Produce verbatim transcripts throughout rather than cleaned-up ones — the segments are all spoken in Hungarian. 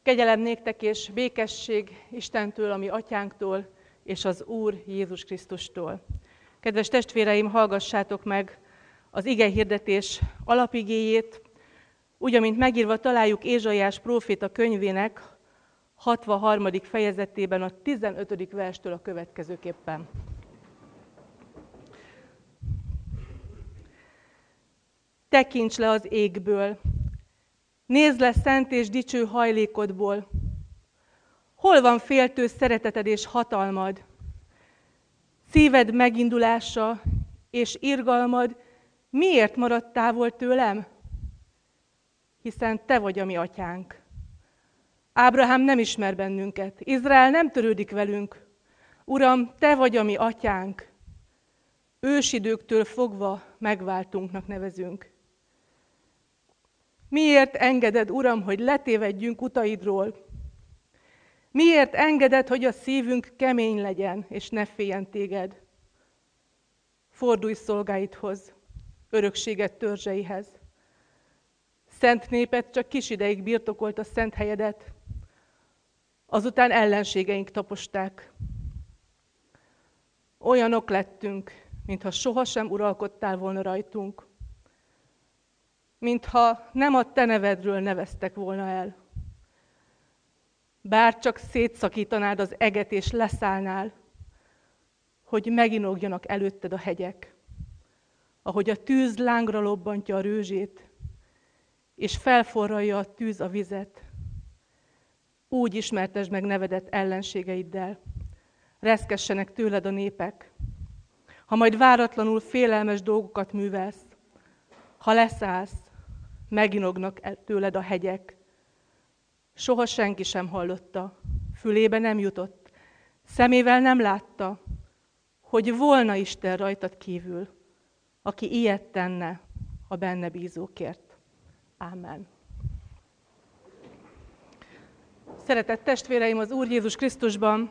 Kegyelem néktek és békesség Istentől, ami atyánktól, és az Úr Jézus Krisztustól. Kedves testvéreim, hallgassátok meg az igehirdetés alapigéjét, úgy, amint megírva találjuk Ézsaiás próféta könyvének hatvanharmadik fejezetében a tizenötödik verstől a következőképpen. Tekints le az égből, nézd le szent és dicső hajlékodból. Hol van féltő szereteted és hatalmad? Szíved megindulása és irgalmad miért maradt távol tőlem? Hiszen te vagy a mi atyánk. Ábrahám nem ismer bennünket, Izrael nem törődik velünk. Uram, te vagy a mi atyánk. Ősidőktől fogva megváltunknak nevezünk. Miért engeded, Uram, hogy letévedjünk utaidról? Miért engeded, hogy a szívünk kemény legyen, és ne féljen téged? Fordulj szolgáidhoz, örökséget törzseihez. Szent néped csak kis ideig birtokolt a szent helyedet, azután ellenségeink taposták. Olyanok lettünk, mintha sohasem uralkodtál volna rajtunk, mintha nem a te nevedről neveztek volna el. Bár csak szétszakítanád az eget és leszállnál, hogy meginogjanak előtted a hegyek, ahogy a tűz lángra lobbantja a rőzsét, és felforralja a tűz a vizet. Úgy ismertesd meg nevedet ellenségeiddel, reszkessenek tőled a népek. Ha majd váratlanul félelmes dolgokat művelsz, ha leszállsz, meginognak tőled a hegyek. Soha senki sem hallotta, fülébe nem jutott, szemével nem látta, hogy volna Isten rajtad kívül, aki ilyet tenne a benne bízókért. Ámen. Szeretett testvéreim az Úr Jézus Krisztusban,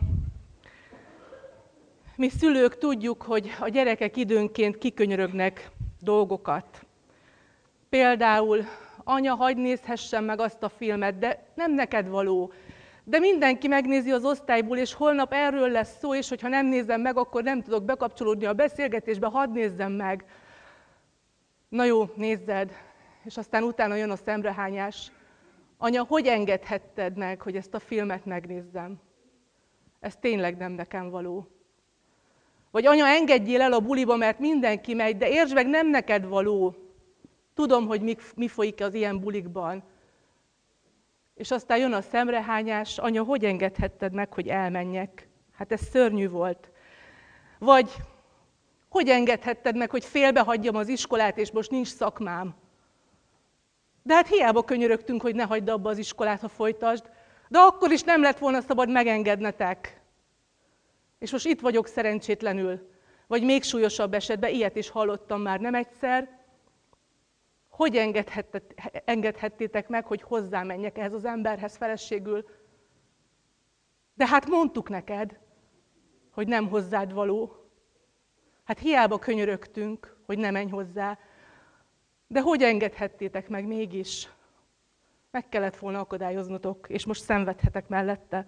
mi szülők tudjuk, hogy a gyerekek időnként kikönyörögnek dolgokat. Például, anya, hadd nézhessem meg azt a filmet, de nem neked való. De mindenki megnézi az osztályból, és holnap erről lesz szó, és hogyha nem nézem meg, akkor nem tudok bekapcsolódni a beszélgetésbe, hadd nézzem meg. Na jó, nézzed, és aztán utána jön a szemrehányás. Anya, hogy engedhetted meg, hogy ezt a filmet megnézzem? Ez tényleg nem nekem való. Vagy anya, engedjél el a buliba, mert mindenki megy, de értsd meg, nem neked való. Tudom, hogy mi, mi folyik az ilyen bulikban. És aztán jön a szemrehányás, anya, hogy engedhetted meg, hogy elmenjek? Hát ez szörnyű volt. Vagy, hogy engedhetted meg, hogy félbehagyjam az iskolát, és most nincs szakmám? De hát hiába könyörögtünk, hogy ne hagyd abba az iskolát, ha folytasd, de akkor is nem lett volna szabad megengednetek. És most itt vagyok szerencsétlenül, vagy még súlyosabb esetben, ilyet is hallottam már nem egyszer. Hogy engedhettétek meg, hogy hozzám menjek ehhez az emberhez feleségül? De hát mondtuk neked, hogy nem hozzád való. Hát hiába könyörögtünk, hogy ne menj hozzá. De hogy engedhettétek meg mégis? Meg kellett volna akadályoznotok, és most szenvedhetek mellette.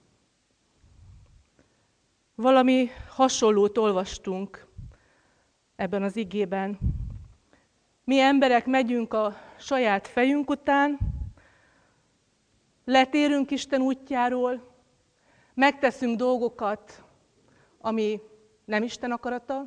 Valami hasonlót olvastunk ebben az igében. Mi emberek megyünk a saját fejünk után, letérünk Isten útjáról, megteszünk dolgokat, ami nem Isten akarata,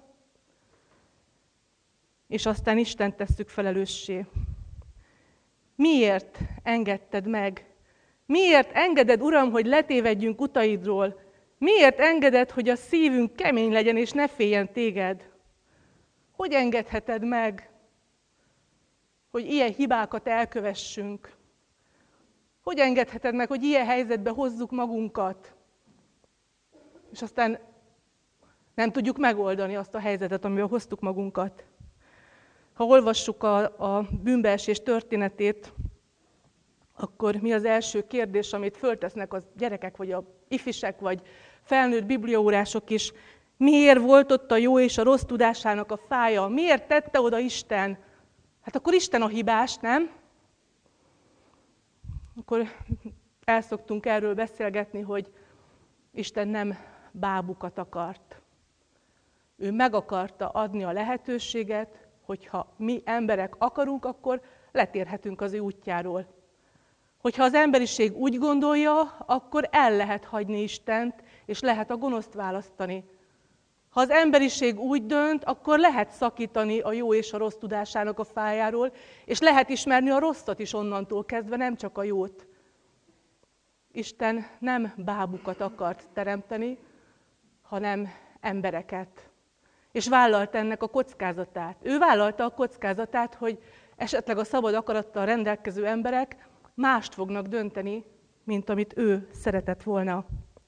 és aztán Isten tesszük felelőssé. Miért engedted meg? Miért engeded, Uram, hogy letévedjünk utaidról? Miért engeded, hogy a szívünk kemény legyen, és ne féljen téged? Hogy engedheted meg, hogy ilyen hibákat elkövessünk? Hogy engedheted meg, hogy ilyen helyzetbe hozzuk magunkat? És aztán nem tudjuk megoldani azt a helyzetet, amivel hoztuk magunkat. Ha olvassuk a, a bűnbeesés történetét, akkor mi az első kérdés, amit föltesznek a gyerekek, vagy a ifisek, vagy felnőtt bibliaórások is? Miért volt ott a jó és a rossz tudásának a fája? Miért tette oda Isten? Hát akkor Isten a hibás, nem? Akkor El szoktunk erről beszélgetni, hogy Isten nem bábukat akart. Ő meg akarta adni a lehetőséget, hogyha mi emberek akarunk, akkor letérhetünk az ő útjáról. Hogyha az emberiség úgy gondolja, akkor el lehet hagyni Istent, és lehet a gonoszt választani. Ha az emberiség úgy dönt, akkor lehet szakítani a jó és a rossz tudásának a fájáról, és lehet ismerni a rosszat is onnantól kezdve, nem csak a jót. Isten nem bábukat akart teremteni, hanem embereket. És vállalta ennek a kockázatát. Ő vállalta a kockázatát, hogy esetleg a szabad akarattal rendelkező emberek mást fognak dönteni, mint amit ő szeretett volna.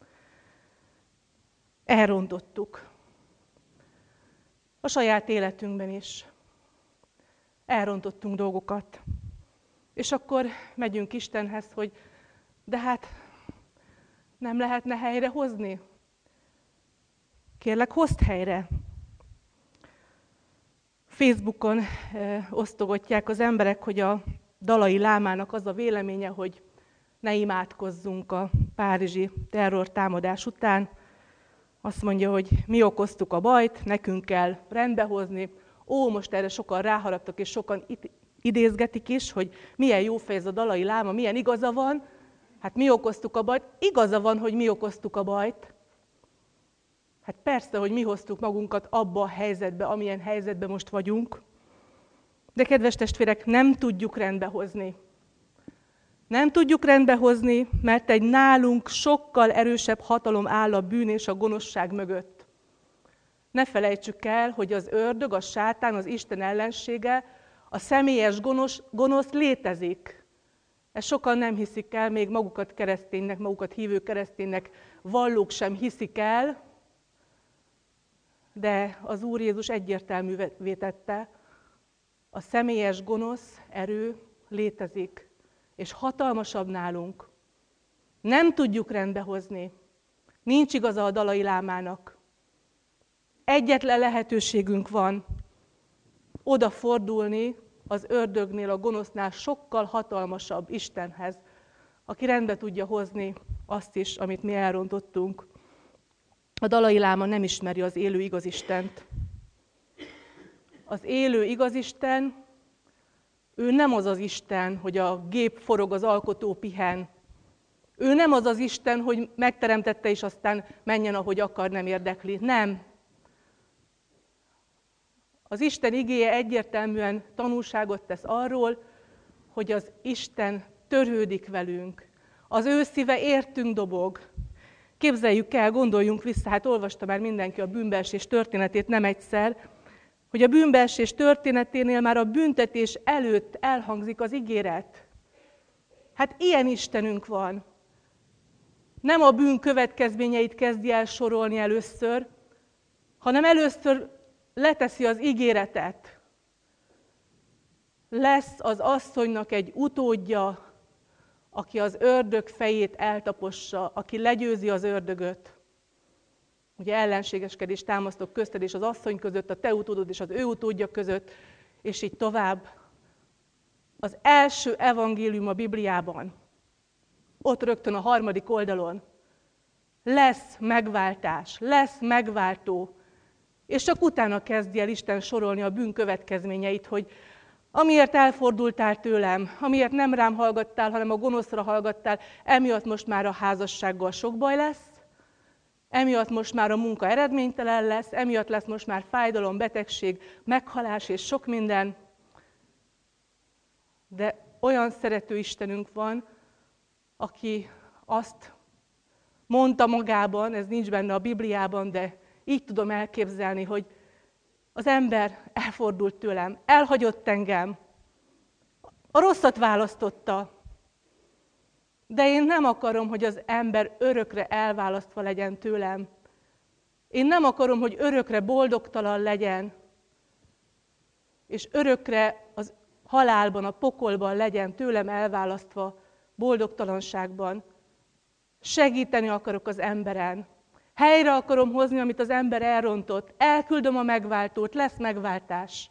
Elrontottuk. A saját életünkben is. Elrontottunk dolgokat. És akkor megyünk Istenhez, hogy de hát nem lehetne helyre hozni? Kérlek, hozd helyre. Facebookon eh, osztogatják az emberek, hogy a Dalai Lámának az a véleménye, hogy ne imádkozzunk a párizsi terrortámadás után. Azt mondja, hogy mi okoztuk a bajt, nekünk kell rendbehozni. Ó, most erre sokan ráharaptak, és sokan it- idézgetik is, hogy milyen jó fej ez a Dalai Láma, milyen igaza van. Hát mi okoztuk a bajt? Igaza van, hogy mi okoztuk a bajt. Hát persze, hogy mi hoztuk magunkat abba a helyzetbe, amilyen helyzetben most vagyunk. De kedves testvérek, nem tudjuk rendbehozni. Nem tudjuk rendbehozni, mert egy nálunk sokkal erősebb hatalom áll a bűn és a gonoszság mögött. Ne felejtsük el, hogy az ördög, a sátán, az Isten ellensége, a személyes gonosz, gonosz létezik. Ezt sokan nem hiszik el, még magukat kereszténynek, magukat hívő kereszténynek vallók sem hiszik el, de az Úr Jézus egyértelművé tette, a személyes gonosz erő létezik, és hatalmasabb nálunk. Nem tudjuk rendbehozni. Nincs igaza a Dalai Lámának. Egyetlen lehetőségünk van odafordulni az ördögnél, a gonosznál sokkal hatalmasabb Istenhez, aki rendbe tudja hozni azt is, amit mi elrontottunk. A Dalai Láma nem ismeri az élő igazistent. Az élő igazisten, ő nem az az Isten, hogy a gép forog, az alkotó pihen. Ő nem az az Isten, hogy megteremtette, és aztán menjen, ahogy akar, nem érdekli. Nem. Az Isten igéje egyértelműen tanúságot tesz arról, hogy az Isten törődik velünk. Az ő szíve értünk dobog. Képzeljük el, gondoljunk vissza, hát olvasta már mindenki a bűnbeesés történetét nem egyszer, hogy a bűnbeesés történeténél már a büntetés előtt elhangzik az ígéret. Hát ilyen Istenünk van. Nem a bűn következményeit kezdi el sorolni először, hanem először leteszi az ígéretet. Lesz az asszonynak egy utódja, aki az ördög fejét eltapossa, aki legyőzi az ördögöt. Ugye ellenségeskedés támasztok közted és az asszony között, a te utódod és az ő utódja között, és így tovább. Az első evangélium a Bibliában, ott rögtön a harmadik oldalon, lesz megváltás, lesz megváltó, és csak utána kezdje el Isten sorolni a bűn következményeit, hogy amiért elfordultál tőlem, amiért nem rám hallgattál, hanem a gonoszra hallgattál, emiatt most már a házassággal sok baj lesz, emiatt most már a munka eredménytelen lesz, emiatt lesz most már fájdalom, betegség, meghalás és sok minden. De olyan szerető Istenünk van, aki azt mondta magában, ez nincs benne a Bibliában, de így tudom elképzelni, hogy az ember elfordult tőlem, elhagyott engem, a rosszat választotta, de én nem akarom, hogy az ember örökre elválasztva legyen tőlem. Én nem akarom, hogy örökre boldogtalan legyen, és örökre az halálban, a pokolban legyen tőlem elválasztva, boldogtalanságban. Segíteni akarok az emberen. Helyre akarom hozni, amit az ember elrontott. Elküldöm a megváltót, lesz megváltás.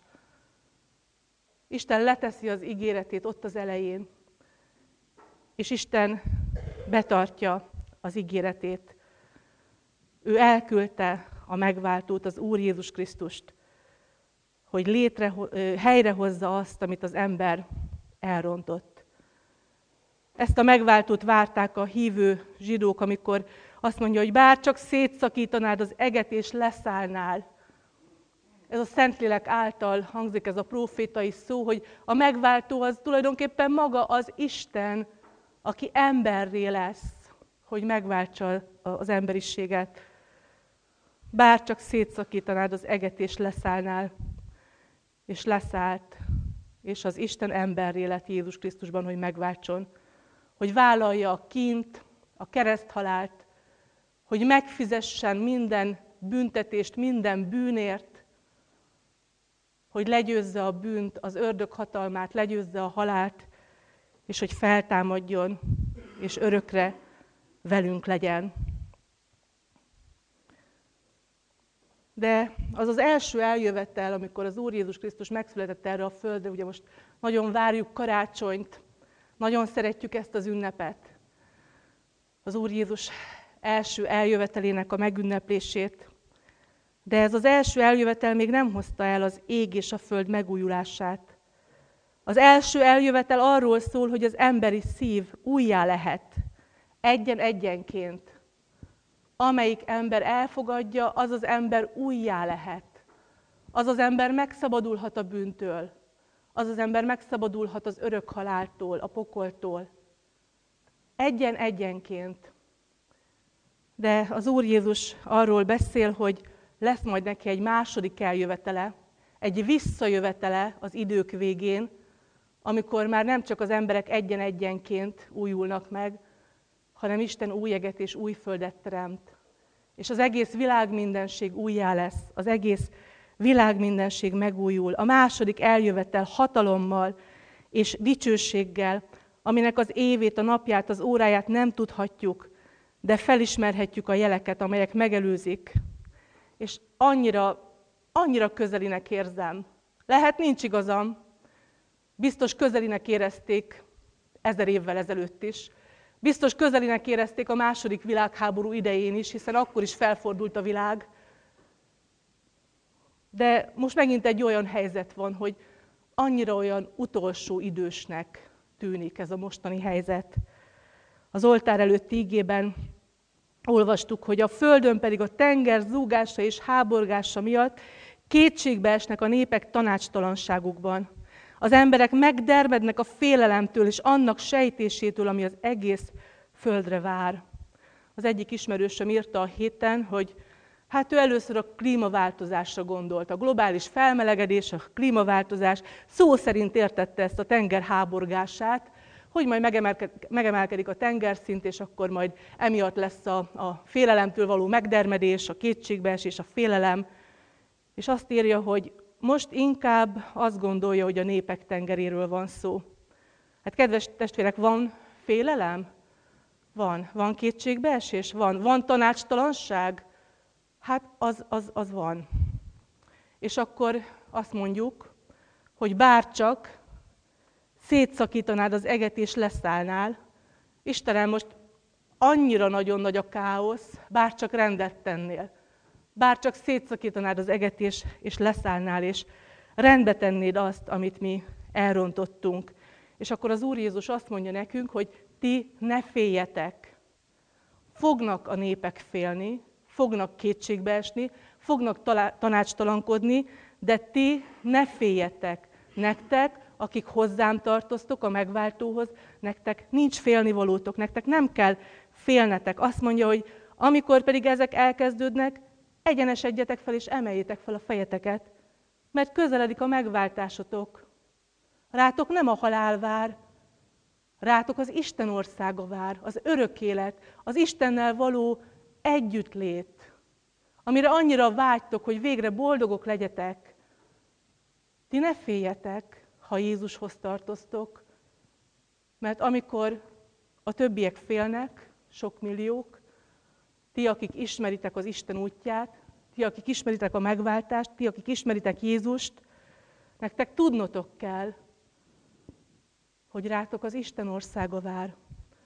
Isten leteszi az ígéretét ott az elején. És Isten betartja az ígéretét. Ő elküldte a megváltót, az Úr Jézus Krisztust, hogy létre, helyrehozza azt, amit az ember elrontott. Ezt a megváltót várták a hívő zsidók, amikor azt mondja, hogy bár csak szétszakítanád az eget és leszállnál. Ez a Szentlélek által hangzik ez a prófétai szó, hogy a megváltó az tulajdonképpen maga az Isten, aki emberré lesz, hogy megváltsa az emberiséget. Bár csak szétszakítanád az eget és leszállnál, és leszállt, és az Isten emberré lett Jézus Krisztusban, hogy megváltson, hogy vállalja a kínt, a kereszthalált, hogy megfizessen minden büntetést, minden bűnért, hogy legyőzze a bűnt, az ördög hatalmát, legyőzze a halált, és hogy feltámadjon, és örökre velünk legyen. De az az első eljövetel, amikor az Úr Jézus Krisztus megszületett erre a földre, ugye most nagyon várjuk karácsonyt, nagyon szeretjük ezt az ünnepet, az Úr Jézus első eljövetelének a megünneplését. De ez az első eljövetel még nem hozta el az ég és a föld megújulását. Az első eljövetel arról szól, hogy az emberi szív újjá lehet, egyen-egyenként. Amelyik ember elfogadja, az az ember újjá lehet. Az az ember megszabadulhat a bűntől. Az az ember megszabadulhat az örök haláltól, a pokoltól. Egyen-egyenként. De az Úr Jézus arról beszél, hogy lesz majd neki egy második eljövetele, egy visszajövetele az idők végén, amikor már nem csak az emberek egyen-egyenként újulnak meg, hanem Isten új eget és új földet teremt. És az egész világmindenség újjá lesz, az egész világmindenség megújul. A második eljövetel hatalommal és dicsőséggel, aminek az évét, a napját, az óráját nem tudhatjuk, de felismerhetjük a jeleket, amelyek megelőzik. És annyira, annyira közelinek érzem. Lehet, nincs igazam. Biztos közelinek érezték ezer évvel ezelőtt is. Biztos közelinek érezték a második világháború idején is, hiszen akkor is felfordult a világ. De most megint egy olyan helyzet van, hogy annyira olyan utolsó idősnek tűnik ez a mostani helyzet. Az oltár előtti igében olvastuk, hogy a földön pedig a tenger zúgása és háborgása miatt kétségbe esnek a népek tanácstalanságukban. Az emberek megdermednek a félelemtől és annak sejtésétől, ami az egész földre vár. Az egyik ismerősöm írta a héten, hogy hát ő először a klímaváltozásra gondolt. A globális felmelegedés, a klímaváltozás, szó szerint értette ezt a tenger háborgását, hogy majd megemelkedik a tengerszint, és akkor majd emiatt lesz a, a félelemtől való megdermedés, a kétségbeesés, a félelem. És azt írja, hogy most inkább azt gondolja, hogy a népek tengeréről van szó. Hát kedves testvérek, van félelem? Van. Van kétségbeesés? Van. Van tanácstalanság? Hát az, az, az van. És akkor azt mondjuk, hogy bárcsak szétszakítanád az eget és leszállnál, Istenem, most annyira nagyon nagy a káosz, bárcsak rendet tennél. Bárcsak szétszakítanád az eget és, és leszállnál, és rendbe tennéd azt, amit mi elrontottunk. És akkor az Úr Jézus azt mondja nekünk, hogy ti ne féljetek. Fognak a népek félni, fognak kétségbe esni, fognak talá- tanácstalankodni, de ti ne féljetek. Nektek, akik hozzám tartoztok a megváltóhoz, nektek nincs félnivalótok, nektek nem kell félnetek. Azt mondja, hogy amikor pedig ezek elkezdődnek, egyenesedjetek fel és emeljétek fel a fejeteket, mert közeledik a megváltásotok. Rátok nem a halál vár, rátok az Isten országa vár, az örök élet, az Istennel való együttlét, amire annyira vágytok, hogy végre boldogok legyetek. Ti ne féljetek, ha Jézushoz tartoztok, mert amikor a többiek félnek, sok milliók, ti, akik ismeritek az Isten útját, ti, akik ismeritek a megváltást, ti, akik ismeritek Jézust, nektek tudnotok kell, hogy rátok az Isten országa vár.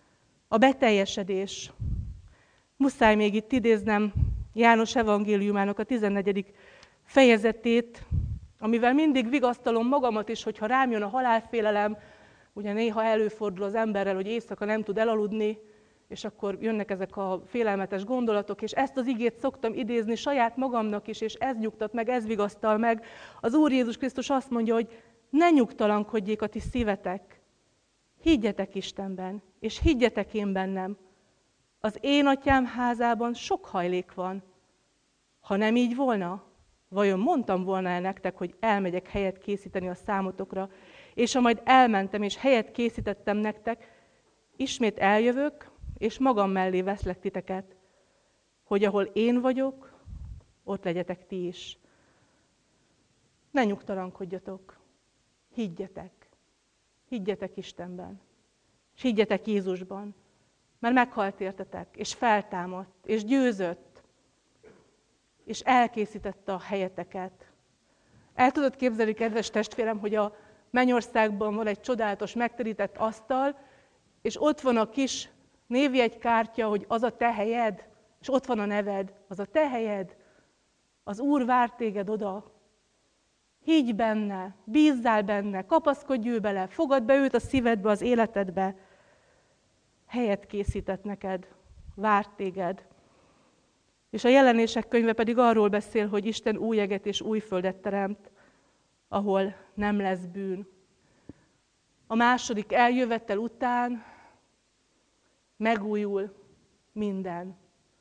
A beteljesedés. Muszáj még itt idéznem János evangéliumának a tizennegyedik fejezetét, amivel mindig vigasztalom magamat is, hogyha rám jön a halálfélelem, ugye néha előfordul az emberrel, hogy éjszaka nem tud elaludni, és akkor jönnek ezek a félelmetes gondolatok, és ezt az igét szoktam idézni saját magamnak is, és ez nyugtat meg, ez vigasztal meg. Az Úr Jézus Krisztus azt mondja, hogy ne nyugtalankodjék a ti szívetek, higgyetek Istenben, és higgyetek én bennem. Az én atyám házában sok hajlék van. Ha nem így volna, vajon mondtam volna-e nektek, hogy elmegyek helyet készíteni a számotokra, és ha majd elmentem, és helyet készítettem nektek, ismét eljövök, és magam mellé veszlek titeket, hogy ahol én vagyok, ott legyetek ti is. Ne nyugtalankodjatok, higgyetek. Higgyetek Istenben, és higgyetek Jézusban, mert meghalt értetek, és feltámadt, és győzött, és elkészítette a helyeteket. El tudod képzelni, kedves testvérem, hogy a mennyországban van egy csodálatos, megterített asztal, és ott van a kis névjegykártya, hogy az a te helyed, és ott van a neved, az a te helyed, az Úr vár téged oda. Higgy benne, bízzál benne, kapaszkodj ő bele, fogadd be őt a szívedbe, az életedbe. Helyet készített neked, várt téged. És a Jelenések könyve pedig arról beszél, hogy Isten új eget és új földet teremt, ahol nem lesz bűn. A második eljövetel után megújul minden.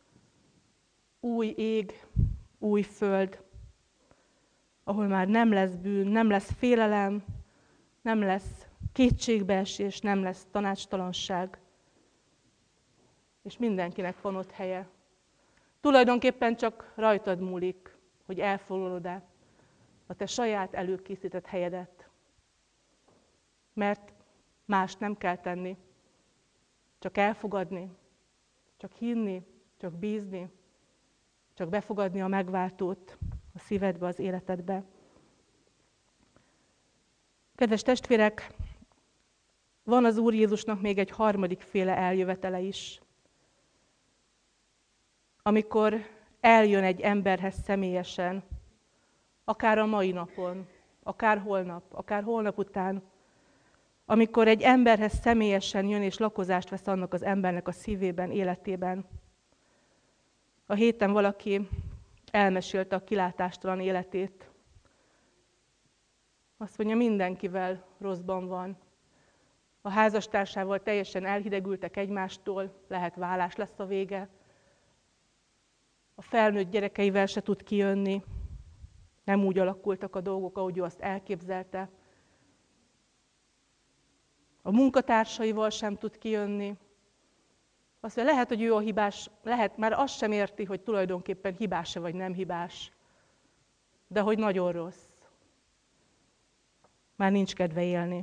Új ég, új föld, ahol már nem lesz bűn, nem lesz félelem, nem lesz kétségbeesés, nem lesz tanácstalanság, és mindenkinek van ott helye. Tulajdonképpen csak rajtad múlik, hogy elfoglalod-e a te saját előkészített helyedet. Mert más nem kell tenni, csak elfogadni, csak hinni, csak bízni, csak befogadni a megváltót a szívedbe, az életedbe. Kedves testvérek, van az Úr Jézusnak még egy harmadik féle eljövetele is. Amikor eljön egy emberhez személyesen, akár a mai napon, akár holnap, akár holnap után, amikor egy emberhez személyesen jön és lakozást vesz annak az embernek a szívében, életében. A héten valaki elmesélte a kilátástalan életét. Azt mondja, mindenkivel rosszban van. A házastársával teljesen elhidegültek egymástól, lehet válás lesz a vége. A felnőtt gyerekeivel se tud kijönni. Nem úgy alakultak a dolgok, ahogy ő azt elképzelte. A munkatársaival sem tud kijönni. Azt mondja, lehet, hogy ő a hibás, lehet, már azt sem érti, hogy tulajdonképpen hibás-e vagy nem hibás. De hogy nagyon rossz. Már nincs kedve élni.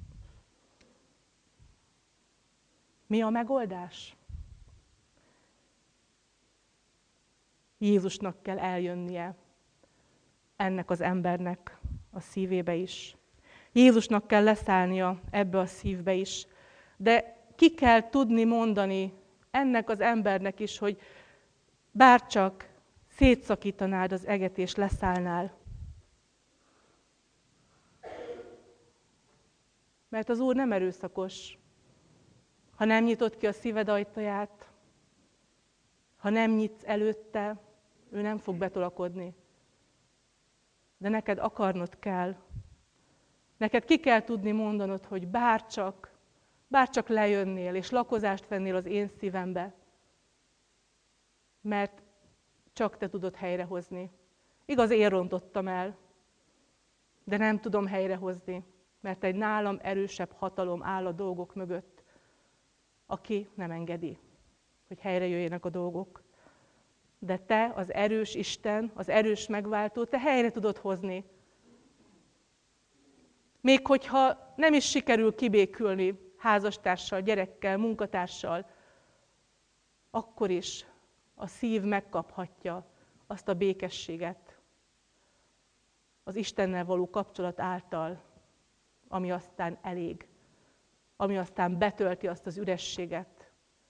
Mi a megoldás? Jézusnak kell eljönnie ennek az embernek a szívébe is. Jézusnak kell leszállnia ebbe a szívbe is. De ki kell tudni mondani ennek az embernek is, hogy bárcsak szétszakítanád az eget és leszállnál. Mert az Úr nem erőszakos. Ha nem nyitod ki a szíved ajtaját, ha nem nyitsz előtte, ő nem fog betolakodni. De neked akarnod kell. Neked ki kell tudni mondanod, hogy bárcsak, bárcsak lejönnél, és lakozást vennél az én szívembe. Mert csak te tudod helyrehozni. Igaz, én rontottam el, de nem tudom helyrehozni, mert egy nálam erősebb hatalom áll a dolgok mögött, aki nem engedi, hogy helyre jöjjenek a dolgok. De te, az erős Isten, az erős megváltó, te helyre tudod hozni. Még hogyha nem is sikerül kibékülni házastársal, gyerekkel, munkatársal, akkor is a szív megkaphatja azt a békességet az Istennel való kapcsolat által, ami aztán elég, ami aztán betölti azt az ürességet,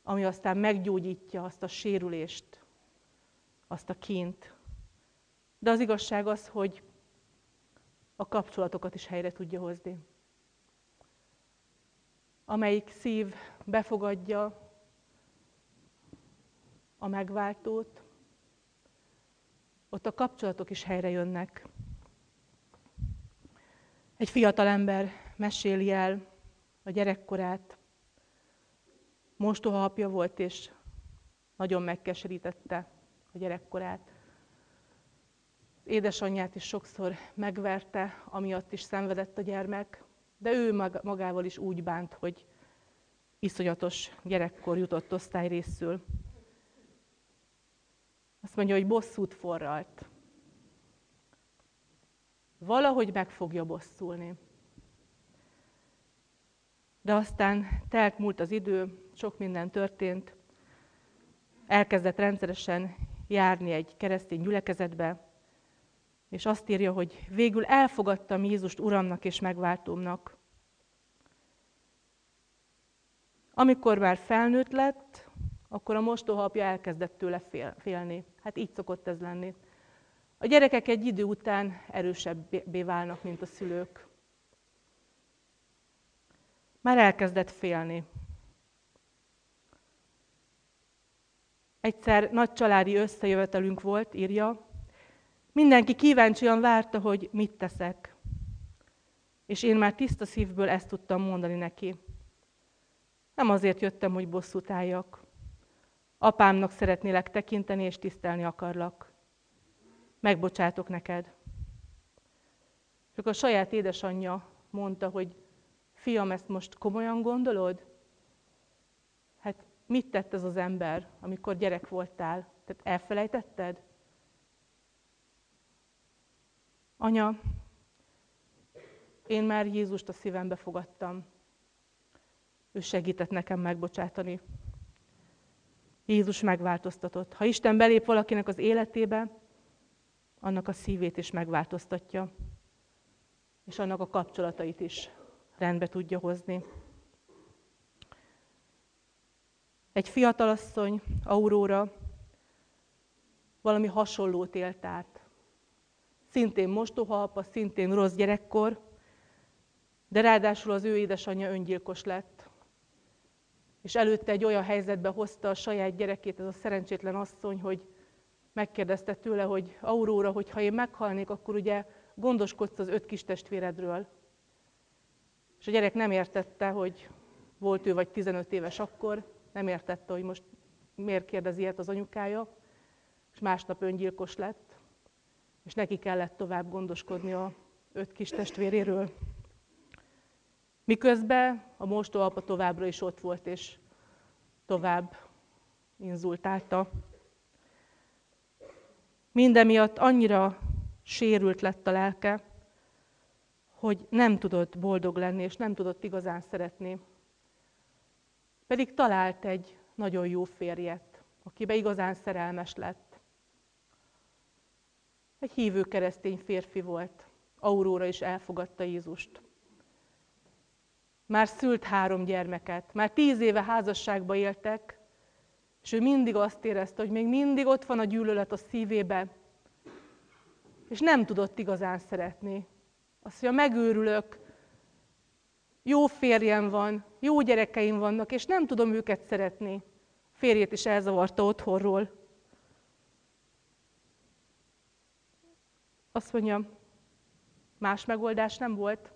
ami aztán meggyógyítja azt a sérülést, azt a kínt. De az igazság az, hogy a kapcsolatokat is helyre tudja hozni. Amelyik szív befogadja a megváltót, ott a kapcsolatok is helyre jönnek. Egy fiatal ember meséli el a gyerekkorát, mostoha apja volt, és nagyon megkeserítette a gyerekkorát. Édesanyját is sokszor megverte, amiatt is szenvedett a gyermek, de ő magával is úgy bánt, hogy iszonyatos gyerekkor jutott osztályrészül. Azt mondja, hogy bosszút forralt. Valahogy meg fogja bosszulni. De aztán telt múlt az idő, sok minden történt. Elkezdett rendszeresen járni egy keresztény gyülekezetbe, és azt írja, hogy végül elfogadtam Jézust Uramnak és megváltómnak. Amikor már felnőtt lett, akkor a mostoha apja elkezdett tőle fél, félni. Hát így szokott ez lenni. A gyerekek egy idő után erősebbé válnak, mint a szülők. Már elkezdett félni. Egyszer nagy családi összejövetelünk volt, írja. Mindenki kíváncsian várta, hogy mit teszek. És én már tiszta szívből ezt tudtam mondani neki. Nem azért jöttem, hogy bosszút álljak. Apámnak szeretnélek tekinteni, és tisztelni akarlak. Megbocsátok neked. És akkor a saját édesanyja mondta, hogy fiam, ezt most komolyan gondolod? Hát mit tett ez az ember, amikor gyerek voltál? Tehát elfelejtetted? Anya, én már Jézust a szívembe fogadtam. Ő segített nekem megbocsátani. Jézus megváltoztatott. Ha Isten belép valakinek az életébe, annak a szívét is megváltoztatja, és annak a kapcsolatait is rendbe tudja hozni. Egy fiatalasszony, Aurora, valami hasonlót élt át. Szintén mostoha apa, szintén rossz gyerekkor, de ráadásul az ő édesanyja öngyilkos lett. És előtte egy olyan helyzetbe hozta a saját gyerekét, ez a szerencsétlen asszony, hogy megkérdezte tőle, hogy Aurora, hogy ha én meghalnék, akkor ugye gondoskodsz az öt kis testvéredről. És a gyerek nem értette, hogy volt ő vagy tizenöt éves akkor, nem értette, hogy most miért kérdezi ilyet az anyukája, és másnap öngyilkos lett, és neki kellett tovább gondoskodni a öt kis testvéréről. Miközben a mostoha apa továbbra is ott volt, és tovább inzultálta. Mindemiatt annyira sérült lett a lelke, hogy nem tudott boldog lenni, és nem tudott igazán szeretni. Pedig talált egy nagyon jó férjet, akibe igazán szerelmes lett. Egy hívő keresztény férfi volt. Aurora is elfogadta Jézust. Már szült három gyermeket, már tíz éve házasságba éltek, és ő mindig azt érezte, hogy még mindig ott van a gyűlölet a szívébe, és nem tudott igazán szeretni. Azt mondja, megőrülök, jó férjem van, jó gyerekeim vannak, és nem tudom őket szeretni. Férjét is elzavarta otthonról. Azt mondja, más megoldás nem volt.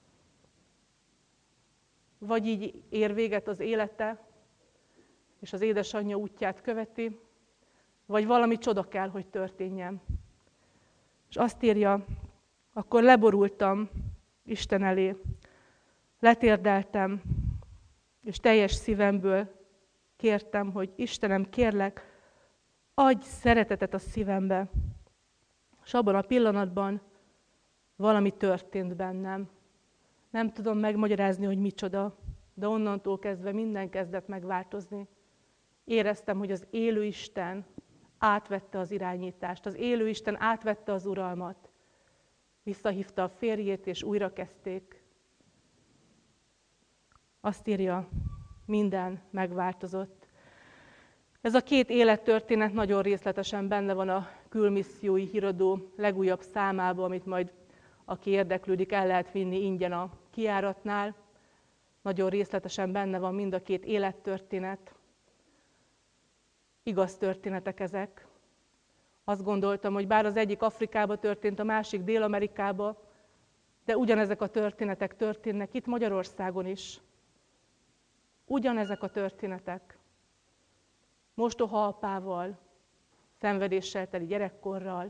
Vagy így ér véget az élete, és az édesanyja útját követi, vagy valami csoda kell, hogy történjen. És azt írja, akkor leborultam Isten elé, letérdeltem, és teljes szívemből kértem, hogy Istenem, kérlek, adj szeretetet a szívembe. És abban a pillanatban valami történt bennem. Nem tudom megmagyarázni, hogy micsoda, de onnantól kezdve minden kezdett megváltozni. Éreztem, hogy az élő Isten átvette az irányítást, az élő Isten átvette az uralmat. Visszahívta a férjét, és újra kezdték. Azt írja, minden megváltozott. Ez a két élettörténet nagyon részletesen benne van a Külmissziói Híradó legújabb számában, amit majd, aki érdeklődik, el lehet vinni ingyen a kijáratnál. Nagyon részletesen benne van mind a két élettörténet. Igaz történetek ezek. Azt gondoltam, hogy bár az egyik Afrikába történt, a másik Dél-Amerikába, de ugyanezek a történetek történnek itt Magyarországon is. Ugyanezek a történetek. Mostoha apával, szenvedéssel teli gyerekkorral.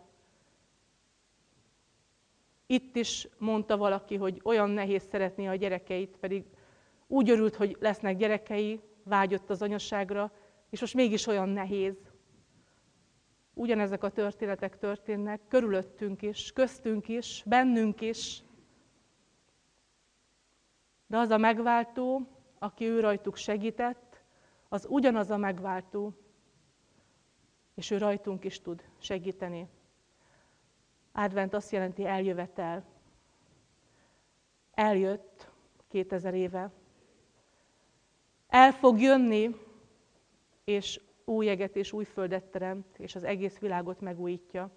Itt is mondta valaki, hogy olyan nehéz szeretné a gyerekeit, pedig úgy örült, hogy lesznek gyerekei, vágyott az anyaságra, és most mégis olyan nehéz. Ugyanezek a történetek történnek körülöttünk is, köztünk is, bennünk is. De az a megváltó, aki ő rajtuk segített, az ugyanaz a megváltó, és ő rajtunk is tud segíteni. Advent azt jelenti eljövetel. Eljött kétezer éve. El fog jönni, és új eget és új földet teremt, és az egész világot megújítja.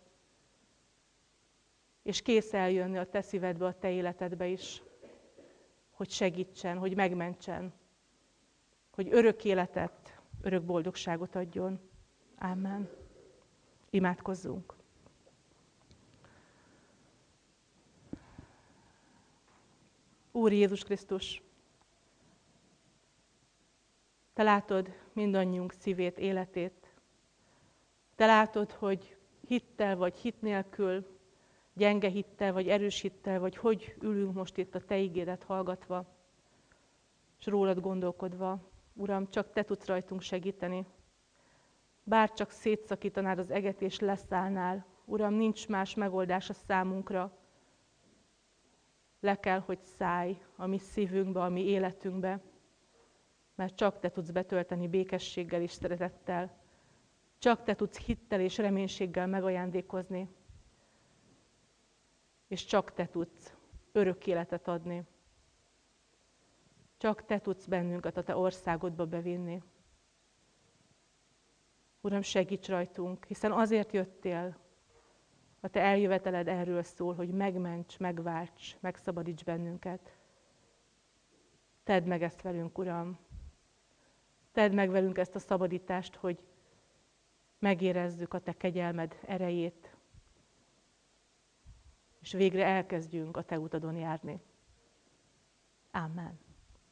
És kész eljönni a te szívedbe, a te életedbe is, hogy segítsen, hogy megmentsen, hogy örök életet, örök boldogságot adjon. Amen. Imádkozzunk. Úr Jézus Krisztus, Te látod mindannyiunk szívét, életét. Te látod, hogy hittel vagy hit nélkül, gyenge hittel vagy erős hittel, vagy hogy ülünk most itt a Te igédet hallgatva, és rólad gondolkodva. Uram, csak Te tudsz rajtunk segíteni. Bár csak szétszakítanád az eget és leszállnál, Uram, nincs más megoldás a számunkra. Le kell, hogy szállj a mi szívünkbe, a mi életünkbe, mert csak Te tudsz betölteni békességgel és szeretettel. Csak Te tudsz hittel és reménységgel megajándékozni. És csak Te tudsz örök életet adni. Csak Te tudsz bennünket a Te országodba bevinni. Uram, segíts rajtunk, hiszen azért jöttél, a Te eljöveteled erről szól, hogy megments, megválts, megszabadíts bennünket. Tedd meg ezt velünk, Uram. Tedd meg velünk ezt a szabadítást, hogy megérezzük a Te kegyelmed erejét, és végre elkezdjünk a Te utadon járni. Amen.